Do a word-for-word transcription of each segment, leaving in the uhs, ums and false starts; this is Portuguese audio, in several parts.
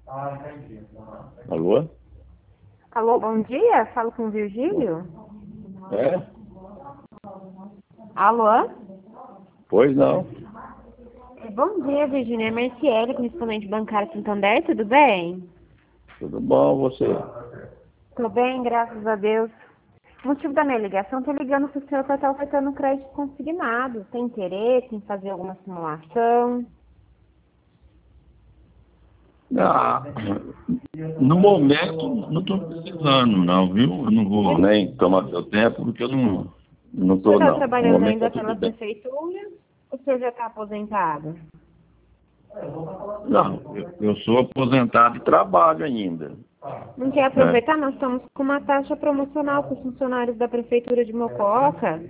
Alô? Alô, bom dia. Falo com o Virgílio. É? Alô? Pois não. Bom dia, Virgínia. É Marciele, correspondente bancário Santander. Tudo bem? Tudo bom, você? Tudo bem, graças a Deus. O motivo da minha ligação, tô ligando para o senhor para estar ofertando crédito consignado. Tem interesse em fazer alguma simulação? Ah, no momento, não estou precisando, não, viu? Eu não vou nem tomar seu tempo, porque eu não não O senhor estou, está não. No trabalhando momento ainda está pela tudo bem. prefeitura? Ou o senhor já está aposentado? Não, eu, eu sou aposentado e trabalho ainda. Não quer Né? aproveitar? Nós estamos com uma taxa promocional para os funcionários da prefeitura de Mococa.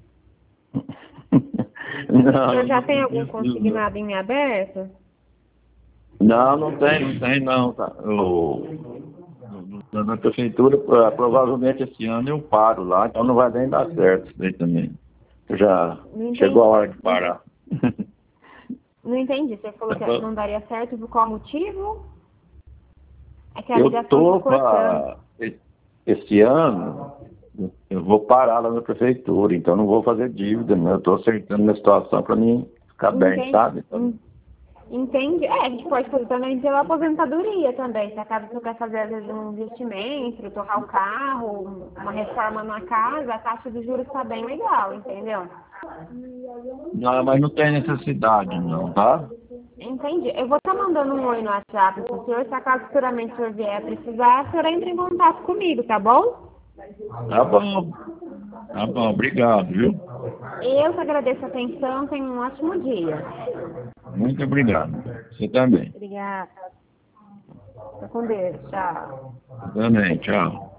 O Não, senhor eu já não, tem não algum preciso, não. consignado em aberto? Não, não tem, não tem, não. Tá. Eu, na na prefeitura, ah, provavelmente esse ano eu paro lá, então não vai nem dar certo isso daí também. Já Não chegou a entendi. hora de parar. Não entendi. Você falou que não daria certo por qual motivo? É que a Eu ligação está tô cortando. para esse ano, eu vou parar lá na prefeitura, então não vou fazer dívida, né? Eu estou acertando minha situação para mim ficar bem, Entende? sabe? En- Entende? É, a gente pode fazer também pela aposentadoria também. Se acaso você quer fazer, às vezes, um investimento, trocar o carro, uma reforma na casa, a taxa de juros está bem legal, entendeu? Não, mas não tem necessidade não, tá? Entendi. Eu vou estar mandando um oi no WhatsApp pro senhor. Se acaso futuramente o senhor vier precisar, o senhor entra em contato comigo, tá bom? Tá bom, tá bom, obrigado, viu? Eu que agradeço a atenção. Tenha um ótimo dia. Muito obrigado. Você também. Obrigada. Fica com Deus. Tchau. Você também, tchau.